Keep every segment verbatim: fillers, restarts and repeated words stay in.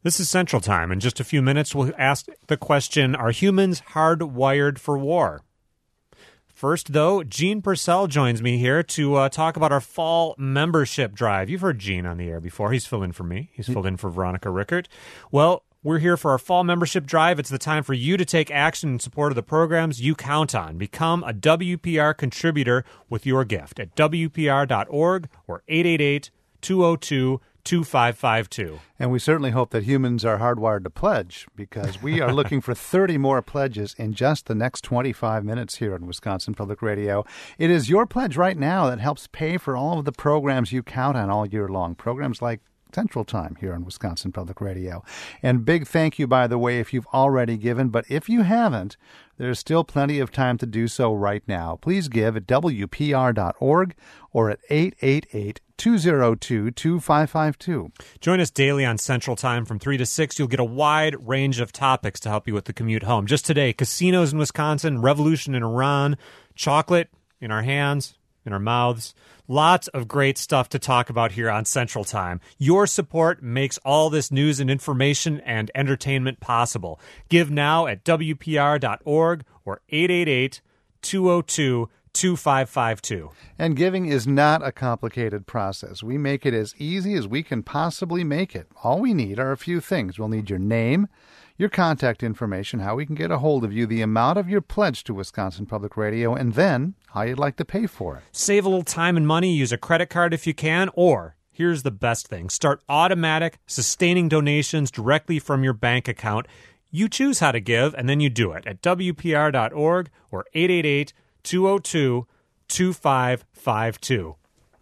This is Central Time. In just a few minutes, we'll ask the question, are humans hardwired for war? First, though, Gene Purcell joins me here to uh, talk about our fall membership drive. You've heard Gene on the air before. He's filled in for me. He's filled in for Veronica Rickert. Well, we're here for our fall membership drive. It's the time for you to take action in support of the programs you count on. Become a W P R contributor with your gift at W P R dot org or eight eight eight, two oh two, two five five two. And we certainly hope that humans are hardwired to pledge, because we are looking for thirty more pledges in just the next twenty-five minutes here on Wisconsin Public Radio. It is your pledge right now that helps pay for all of the programs you count on all year long. Programs like Central Time here on Wisconsin Public Radio. And big thank you, by the way, if you've already given. But if you haven't, there's still plenty of time to do so right now. Please give at W P R dot org or at eight eight eight, two oh two, two five five two. Join us daily on Central Time from three to six. You'll get a wide range of topics to help you with the commute home. Just today, casinos in Wisconsin, revolution in Iran, chocolate in our hands, in our mouths. Lots of great stuff to talk about here on Central Time. Your support makes all this news and information and entertainment possible. Give now at W P R dot org or eight eight eight, two oh two, two five five two. And giving is not a complicated process. We make it as easy as we can possibly make it. All we need are a few things. We'll need your name, your contact information, how we can get a hold of you, the amount of your pledge to Wisconsin Public Radio, and then how you'd like to pay for it. Save a little time and money. Use a credit card if you can, or here's the best thing. Start automatic sustaining donations directly from your bank account. You choose how to give, and then you do it at W P R dot org or eight eight eight, two oh two, two five five two.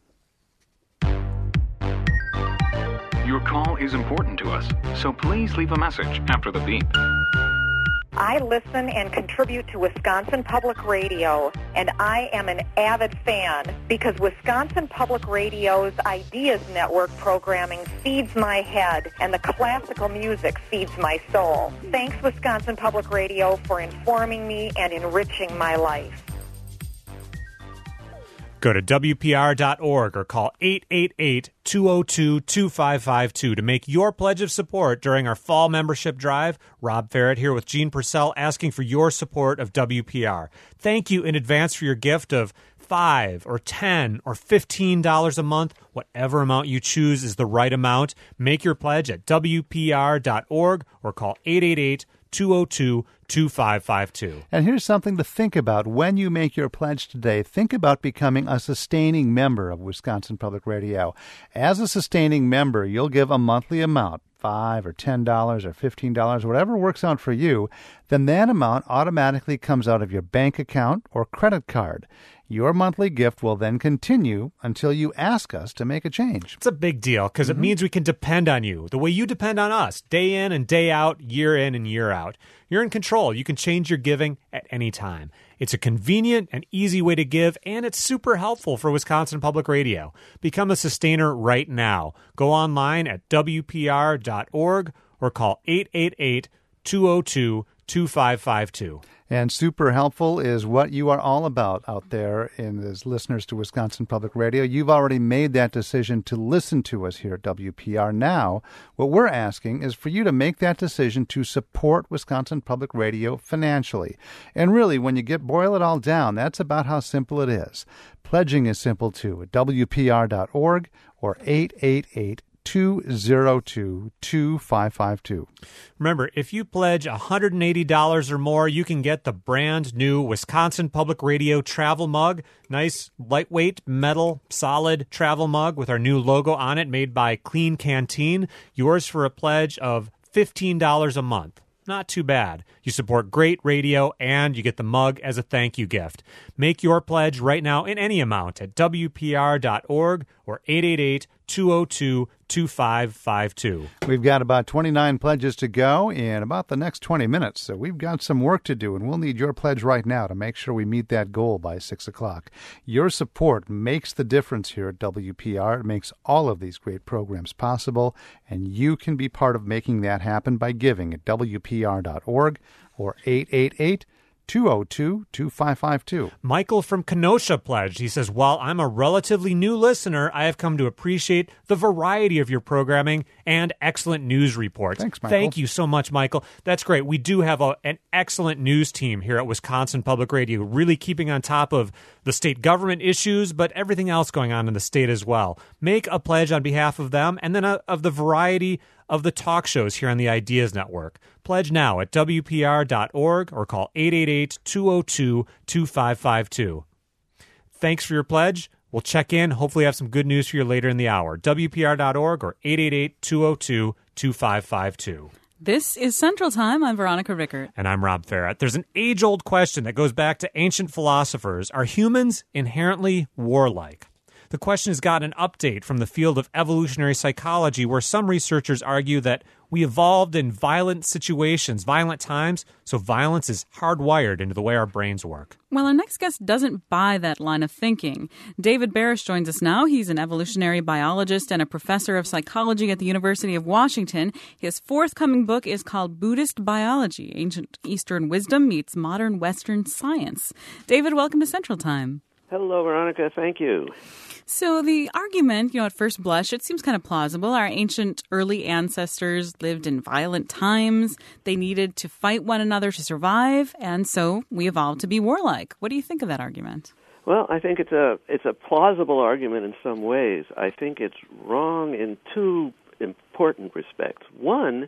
Your call is important to us, so please leave a message after the beep. I listen and contribute to Wisconsin Public Radio, and I am an avid fan because Wisconsin Public Radio's Ideas Network programming feeds my head, and the classical music feeds my soul. Thanks, Wisconsin Public Radio, for informing me and enriching my life. Go to W P R dot org or call eight eight eight, two oh two, two five five two to make your pledge of support during our fall membership drive. Rob Ferret here with Gene Purcell asking for your support of W P R. Thank you in advance for your gift of five or ten or fifteen dollars a month. Whatever amount you choose is the right amount. Make your pledge at W P R dot org or call eight eight eight, two oh two, two five five two. And here's something to think about when you make your pledge today. Think about becoming a sustaining member of Wisconsin Public Radio. As a sustaining member, you'll give a monthly amount, five or ten dollars or fifteen dollars, whatever works out for you. Then that amount automatically comes out of your bank account or credit card. Your monthly gift will then continue until you ask us to make a change. It's a big deal because mm-hmm. it means we can depend on you the way you depend on us, day in and day out, year in and year out. You're in control. You can change your giving at any time. It's a convenient and easy way to give, and it's super helpful for Wisconsin Public Radio. Become a sustainer right now. Go online at W P R dot org or call eight eight eight, two oh two, two five five two. And super helpful is what you are all about out there in as listeners to Wisconsin Public Radio. You've already made that decision to listen to us here at W P R. Now, what we're asking is for you to make that decision to support Wisconsin Public Radio financially. And really, when you get boil it all down, that's about how simple it is. Pledging is simple, too, at W P R dot org or eight eight eight, two oh two, two five five two. Remember, if you pledge one hundred eighty dollars or more, you can get the brand new Wisconsin Public Radio travel mug. Nice, lightweight, metal, solid travel mug with our new logo on it, made by Clean Canteen. Yours for a pledge of fifteen dollars a month. Not too bad. You support great radio, and you get the mug as a thank you gift. Make your pledge right now in any amount at W P R dot org or eight eight eight, two oh two, two five five two. We've got about twenty-nine pledges to go in about the next twenty minutes, so we've got some work to do, and we'll need your pledge right now to make sure we meet that goal by six o'clock. Your support makes the difference here at W P R. It makes all of these great programs possible, and you can be part of making that happen by giving at W P R dot org or eight eight eight, two oh two, two five five two. Michael from Kenosha pledged. He says, while I'm a relatively new listener, I have come to appreciate the variety of your programming and excellent news reports. Thanks, Michael. Thank you so much, Michael. That's great. We do have a, an excellent news team here at Wisconsin Public Radio, really keeping on top of the state government issues, but everything else going on in the state as well. Make a pledge on behalf of them and then uh, of the variety of the talk shows here on the Ideas Network. Pledge now at W P R dot org or call eight eight eight, two oh two, two five five two. Thanks for your pledge. We'll check in, hopefully have some good news for you later in the hour. W P R dot org or eight eight eight, two oh two, two five five two. This is Central Time. I'm Veronica Rickert. And I'm Rob Farrett. There's an age-old question that goes back to ancient philosophers. Are humans inherently warlike? The question has got an update from the field of evolutionary psychology, where some researchers argue that we evolved in violent situations, violent times, so violence is hardwired into the way our brains work. Well, our next guest doesn't buy that line of thinking. David Barish joins us now. He's an evolutionary biologist and a professor of psychology at the University of Washington. His forthcoming book is called Buddhist Biology, Ancient Eastern Wisdom Meets Modern Western Science. David, welcome to Central Time. Hello, Veronica. Thank you. So the argument, you know, at first blush, it seems kind of plausible. Our ancient early ancestors lived in violent times. They needed to fight one another to survive, and so we evolved to be warlike. What do you think of that argument? Well, I think it's a it's a plausible argument in some ways. I think it's wrong in two important respects. One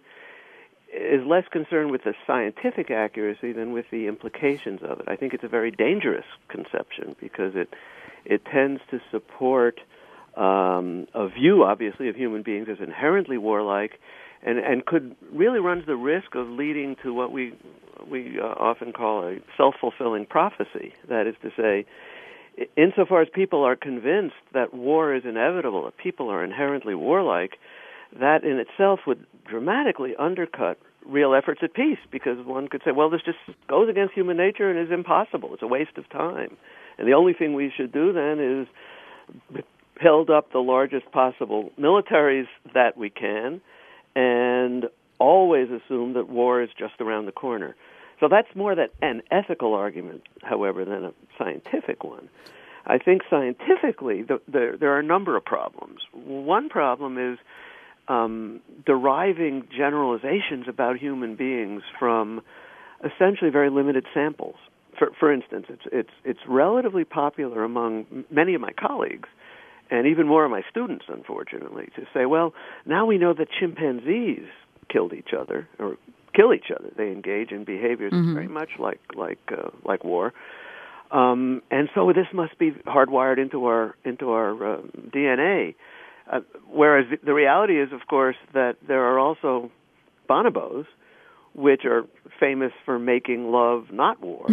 is less concerned with the scientific accuracy than with the implications of it. I think it's a very dangerous conception because it It tends to support um, a view, obviously, of human beings as inherently warlike, and, and could really runs the risk of leading to what we we uh, often call a self-fulfilling prophecy. That is to say, insofar as people are convinced that war is inevitable, that people are inherently warlike, that in itself would dramatically undercut real efforts at peace, because one could say, well, this just goes against human nature and is impossible. It's a waste of time. And the only thing we should do then is build up the largest possible militaries that we can and always assume that war is just around the corner. So that's more that an ethical argument, however, than a scientific one. I think scientifically the, the, there are a number of problems. One problem is um, deriving generalizations about human beings from essentially very limited samples. For, for instance, it's it's it's relatively popular among many of my colleagues, and even more of my students, unfortunately, to say, well, now we know that chimpanzees killed each other or kill each other. They engage in behaviors mm-hmm. very much like like uh, like war, um, and so this must be hardwired into our into our uh, D N A. Uh, whereas the reality is, of course, that there are also bonobos, which are famous for making love, not war.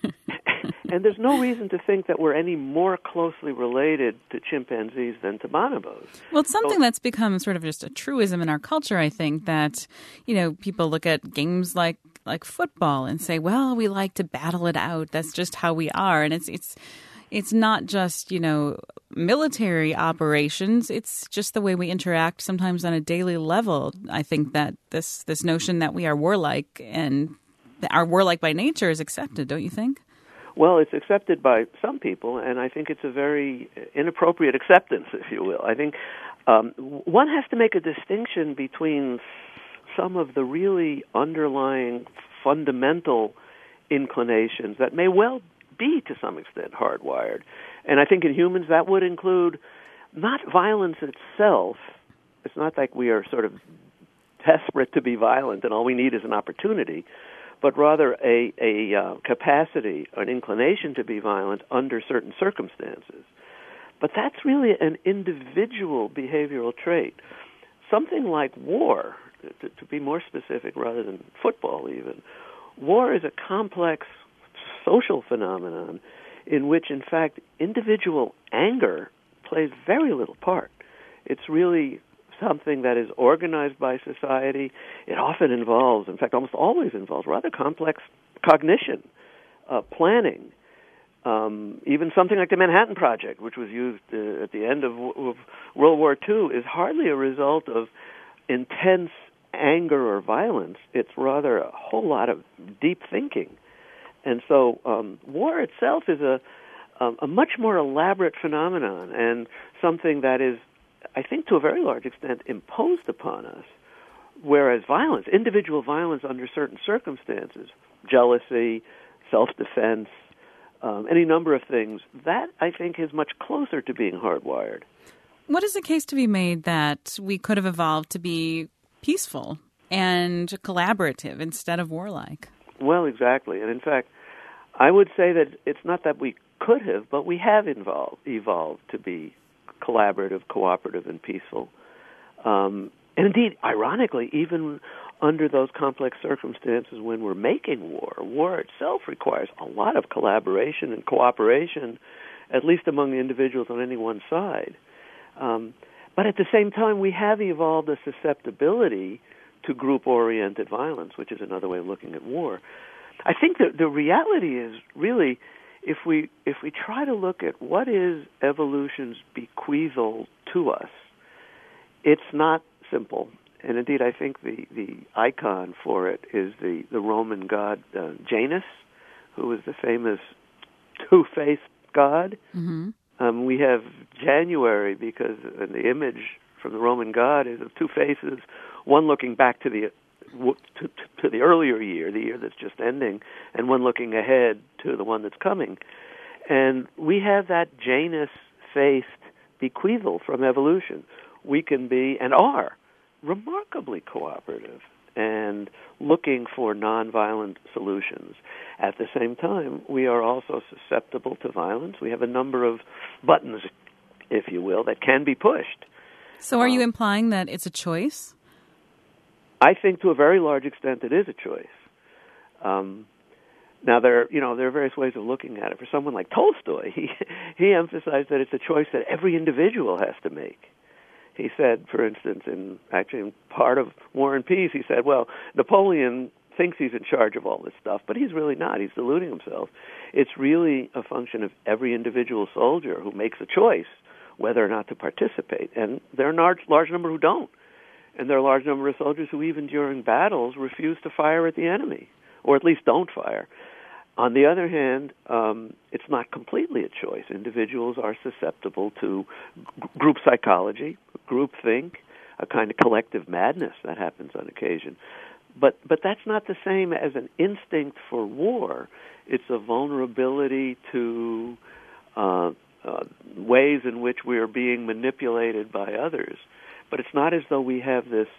And there's no reason to think that we're any more closely related to chimpanzees than to bonobos. Well, it's something so, that's become sort of just a truism in our culture, I think, that, you know, people look at games like like football and say, well, we like to battle it out. That's just how we are. And it's it's it's not just, you know, military operations. It's just the way we interact sometimes on a daily level. I think that this this notion that we are warlike and are warlike by nature is accepted, don't you think? Well, it's accepted by some people, and I think it's a very inappropriate acceptance, if you will. I think um, one has to make a distinction between some of the really underlying fundamental inclinations that may well be, to some extent, hardwired. And I think in humans that would include not violence itself. It's not like we are sort of desperate to be violent and all we need is an opportunity, but rather a, a uh, capacity, an inclination to be violent under certain circumstances. But that's really an individual behavioral trait. Something like war, to, to be more specific rather than football even, war is a complex social phenomenon in which, in fact, individual anger plays very little part. It's really something that is organized by society. It often involves, in fact, almost always involves rather complex cognition, uh, planning, um, even something like the Manhattan Project, which was used uh, at the end of, of World War Two, is hardly a result of intense anger or violence. It's rather a whole lot of deep thinking. And so um, war itself is a, a, a much more elaborate phenomenon and something that is, I think, to a very large extent imposed upon us, whereas violence, individual violence under certain circumstances, jealousy, self-defense, um, any number of things, that, I think, is much closer to being hardwired. What is the case to be made that we could have evolved to be peaceful and collaborative instead of warlike? Well, exactly. And in fact, I would say that it's not that we could have, but we have evolved, evolved to be collaborative, cooperative, and peaceful. Um, and indeed, ironically, even under those complex circumstances when we're making war, war itself requires a lot of collaboration and cooperation, at least among the individuals on any one side. Um, but at the same time, we have evolved a susceptibility to group-oriented violence, which is another way of looking at war. I think that the reality is really, if we if we try to look at what is evolution's bequeathal to us, it's not simple. And indeed, I think the, the icon for it is the, the Roman god uh, Janus, who was the famous two-faced god. Mm-hmm. Um, we have January because uh, the image from the Roman god is of two faces, one looking back to the to, to the earlier year, the year that's just ending, and one looking ahead to the one that's coming. And we have that Janus-faced bequeathal from evolution. We can be, and are, remarkably cooperative and looking for nonviolent solutions. At the same time, we are also susceptible to violence. We have a number of buttons, if you will, that can be pushed. So are you implying that it's a choice? I think to a very large extent it is a choice. Um, now, there, you know, there are various ways of looking at it. For someone like Tolstoy, he, he emphasized that it's a choice that every individual has to make. He said, for instance, in actually in part of War and Peace, he said, well, Napoleon thinks he's in charge of all this stuff, but he's really not. He's deluding himself. It's really a function of every individual soldier who makes a choice whether or not to participate. And there are a large, large number who don't. And there are a large number of soldiers who, even during battles, refuse to fire at the enemy, or at least don't fire. On the other hand, um, it's not completely a choice. Individuals are susceptible to g- group psychology, groupthink, a kind of collective madness that happens on occasion. But but that's not the same as an instinct for war. It's a vulnerability to uh, uh, ways in which we are being manipulated by others. But it's not as though we have this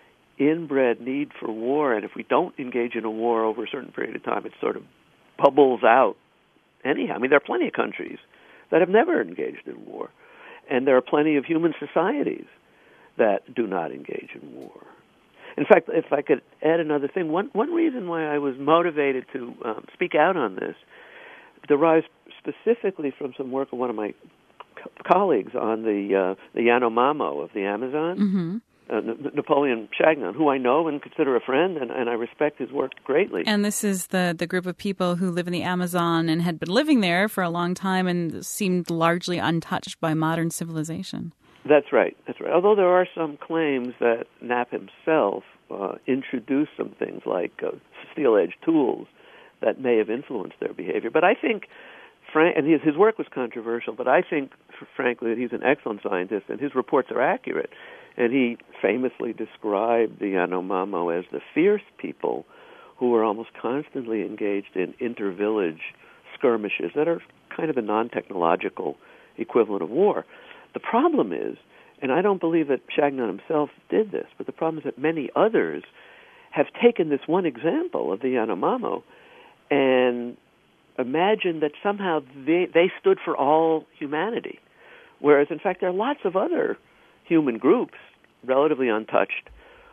inbred need for war, and if we don't engage in a war over a certain period of time, it sort of bubbles out anyhow. I mean, there are plenty of countries that have never engaged in war, and there are plenty of human societies that do not engage in war. In fact, if I could add another thing, one, one reason why I was motivated to um, speak out on this derives specifically from some work of one of my colleagues on the uh, the Yanomamo of the Amazon, Mm-hmm. uh, N- Napoleon Chagnon, who I know and consider a friend, and, and I respect his work greatly. And this is the, the group of people who live in the Amazon and had been living there for a long time and seemed largely untouched by modern civilization. That's right, that's right. Although there are some claims that Knapp himself uh, introduced some things like uh, steel-edged tools that may have influenced their behavior. But I think Frank, and his, his work was controversial, but I think, frankly, that he's an excellent scientist, and his reports are accurate. And he famously described the Yanomamo as the fierce people who were almost constantly engaged in inter-village skirmishes that are kind of the non-technological equivalent of war. The problem is, and I don't believe that Chagnon himself did this, but the problem is that many others have taken this one example of the Yanomamo and imagine that somehow they, they stood for all humanity, whereas, in fact, there are lots of other human groups relatively untouched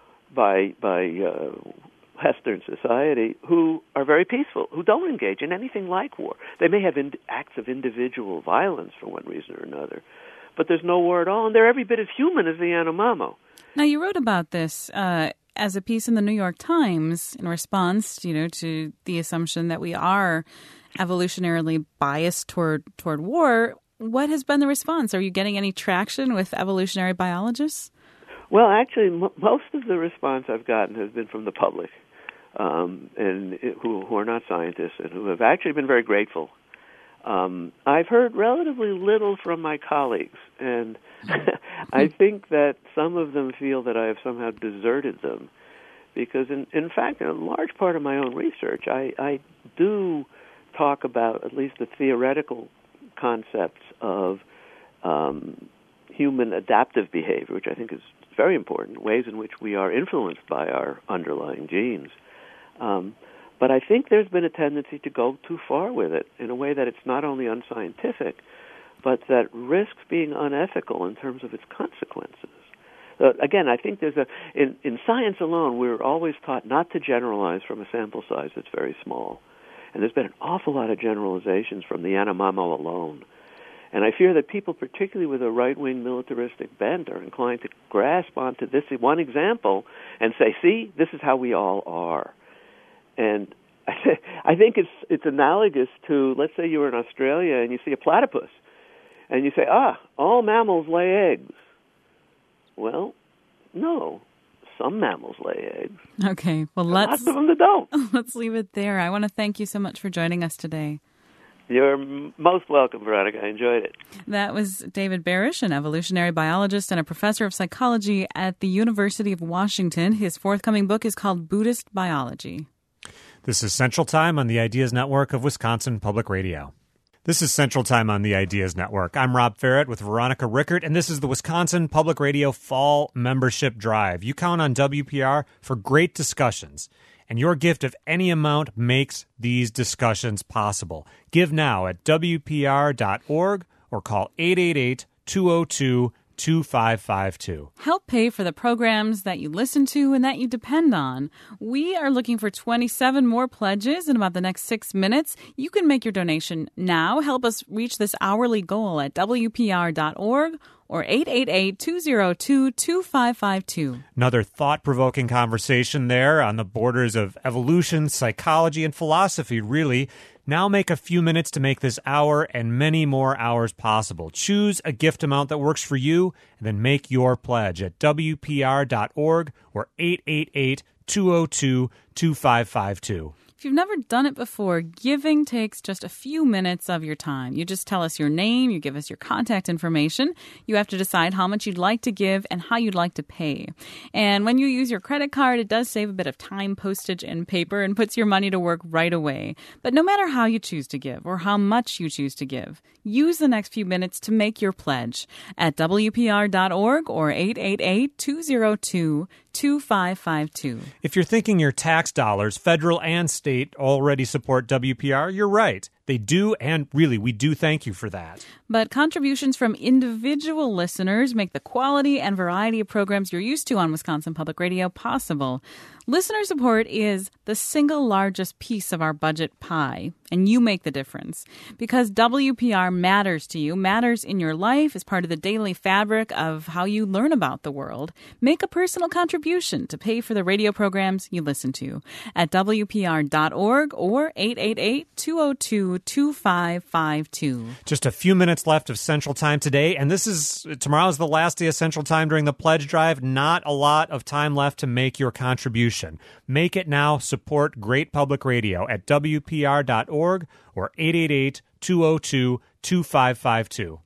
by by uh, Western society who are very peaceful, who don't engage in anything like war. They may have in, acts of individual violence for one reason or another, but there's no war at all, and they're every bit as human as the Yanomamo. Now, you wrote about this uh, as a piece in the New York Times in response, you know, to the assumption that we are evolutionarily biased toward toward war. What has been the response? Are you getting any traction with evolutionary biologists? Well, actually, m- most of the response I've gotten has been from the public. um, and who, who are not scientists and who have actually been very grateful. Um, I've heard relatively little from my colleagues, and I think that some of them feel that I have somehow deserted them, because in, in fact, in a large part of my own research, I, I do talk about at least the theoretical concepts of um, human adaptive behavior, which I think is very important, ways in which we are influenced by our underlying genes. Um, But I think there's been a tendency to go too far with it in a way that it's not only unscientific, but that risks being unethical in terms of its consequences. Uh, again, I think there's a in, in science alone, we're always taught not to generalize from a sample size that's very small. And there's been an awful lot of generalizations from the Yanomamo alone. And I fear that people, particularly with a right-wing militaristic bent, are inclined to grasp onto this one example and say, see, this is how we all are. And I think it's it's analogous to, let's say you were in Australia and you see a platypus, and you say, ah, all mammals lay eggs. Well, no, some mammals lay eggs. Okay, well, let's lots of them that don't. Let's leave it there. I want to thank you so much for joining us today. You're most welcome, Veronica. I enjoyed it. That was David Barish, an evolutionary biologist and a professor of psychology at the University of Washington. His forthcoming book is called Buddhist Biology. This is Central Time on the Ideas Network of Wisconsin Public Radio. This is Central Time on the Ideas Network. I'm Rob Ferret with Veronica Rickert, and this is the Wisconsin Public Radio Fall Membership Drive. You count on W P R for great discussions, and your gift of any amount makes these discussions possible. Give now at W P R dot org or call eight eight eight, two oh two, two five five two. Help pay for the programs that you listen to and that you depend on. We are looking for twenty-seven more pledges in about the next six minutes. You can make your donation now. Help us reach this hourly goal at W P R dot org or eight eight eight, two oh two, two five five two. Another thought-provoking conversation there on the borders of evolution, psychology, and philosophy, really. Now make a few minutes to make this hour and many more hours possible. Choose a gift amount that works for you, and then make your pledge at W P R dot org or eight eight eight, two oh two, two five five two. If you've never done it before, giving takes just a few minutes of your time. You just tell us your name, you give us your contact information. You have to decide how much you'd like to give and how you'd like to pay. And when you use your credit card, it does save a bit of time, postage, and paper and puts your money to work right away. But no matter how you choose to give or how much you choose to give, use the next few minutes to make your pledge at W P R dot org or eight eight eight, two oh two, two five five two. If you're thinking your tax dollars, federal and state, already support W P R, you're right. They do, and really, we do thank you for that. But contributions from individual listeners make the quality and variety of programs you're used to on Wisconsin Public Radio possible. Listener support is the single largest piece of our budget pie, and you make the difference. Because W P R matters to you, matters in your life, is part of the daily fabric of how you learn about the world. Make a personal contribution to pay for the radio programs you listen to at W P R dot org or eight eight eight, two oh two, two five five two. Just a few minutes left of Central Time today, and this is tomorrow's the last day of Central Time during the pledge drive. Not a lot of time left to make your contribution. Make it now. Support great public radio at W P R dot org or eight eight eight, two oh two, two five five two.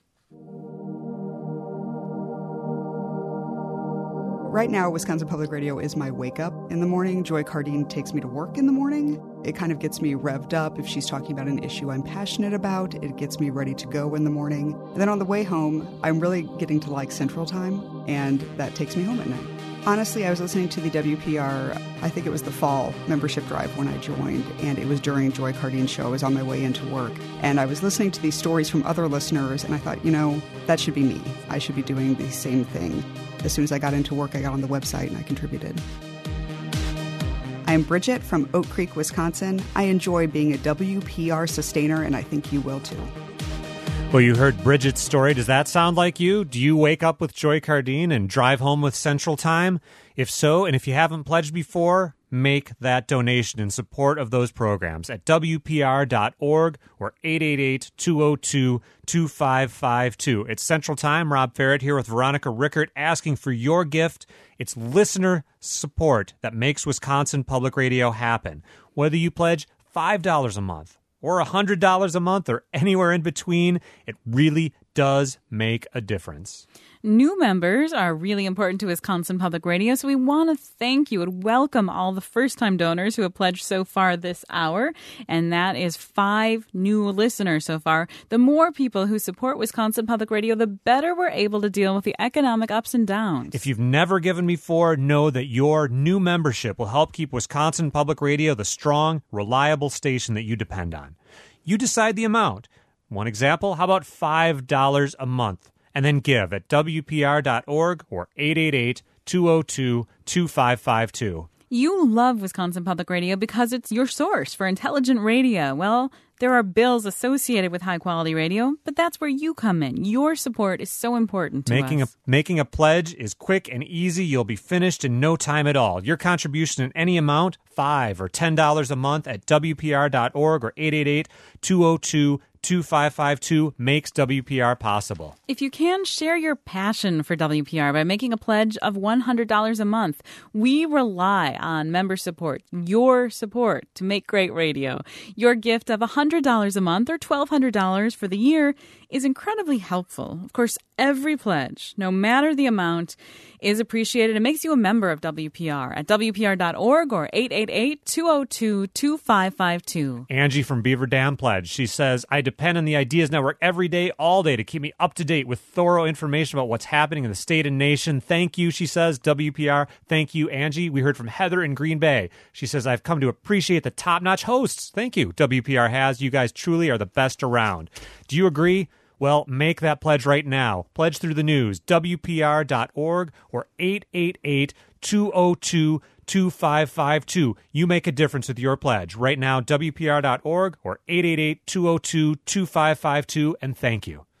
Right now, Wisconsin Public Radio is my wake-up in the morning. Joy Cardine takes me to work in the morning. It kind of gets me revved up. If she's talking about an issue I'm passionate about, it gets me ready to go in the morning. And then on the way home, I'm really getting to like Central Time, and that takes me home at night. Honestly, I was listening to the W P R, I think it was the fall membership drive when I joined, and it was during Joy Cardine's show. I was on my way into work, and I was listening to these stories from other listeners, and I thought, you know, that should be me. I should be doing the same thing. As soon as I got into work, I got on the website and I contributed. I'm Bridget from Oak Creek, Wisconsin. I enjoy being a W P R sustainer, and I think you will too. Well, you heard Bridget's story. Does that sound like you? Do you wake up with Joy Cardine and drive home with Central Time? If so, and if you haven't pledged before, make that donation in support of those programs at W P R dot org or eight eight eight, two oh two, two five five two. It's Central Time. Rob Ferret here with Veronica Rickert asking for your gift. It's listener support that makes Wisconsin Public Radio happen. Whether you pledge five dollars a month or one hundred dollars a month or anywhere in between, it really does make a difference. New members are really important to Wisconsin Public Radio, so we want to thank you and welcome all the first-time donors who have pledged so far this hour, and that is five new listeners so far. The more people who support Wisconsin Public Radio, the better we're able to deal with the economic ups and downs. If you've never given before, know that your new membership will help keep Wisconsin Public Radio the strong, reliable station that you depend on. You decide the amount. One example, how about five dollars a month? And then give at W P R dot org or eight eight eight, two oh two, two five five two. You love Wisconsin Public Radio because it's your source for intelligent radio. Well, there are bills associated with high-quality radio, but that's where you come in. Your support is so important to making us. A, making a pledge is quick and easy. You'll be finished in no time at all. Your contribution in any amount, five dollars or ten dollars a month at W P R dot org or eight eight eight, two oh two, two five five two makes W P R possible. If you can, share your passion for W P R by making a pledge of one hundred dollars a month. We rely on member support, your support, to make great radio. Your gift of one hundred dollars a month or twelve hundred dollars for the year is incredibly helpful. Of course, every pledge, no matter the amount, is appreciated. It makes you a member of W P R at W P R dot org or eight eight eight, two oh two, two five five two. Angie from Beaver Dam pledged. She says, I depend on the Ideas Network every day, all day, to keep me up to date with thorough information about what's happening in the state and nation. Thank you, she says, W P R. Thank you, Angie. We heard from Heather in Green Bay. She says, I've come to appreciate the top-notch hosts. Thank you, W P R has. You guys truly are the best around. Do you agree? Well, make that pledge right now. Pledge through the news, W P R dot org or eight eight eight, two oh two, two five five two. You make a difference with your pledge. Right now, W P R dot org or eight eight eight, two oh two, two five five two, and thank you.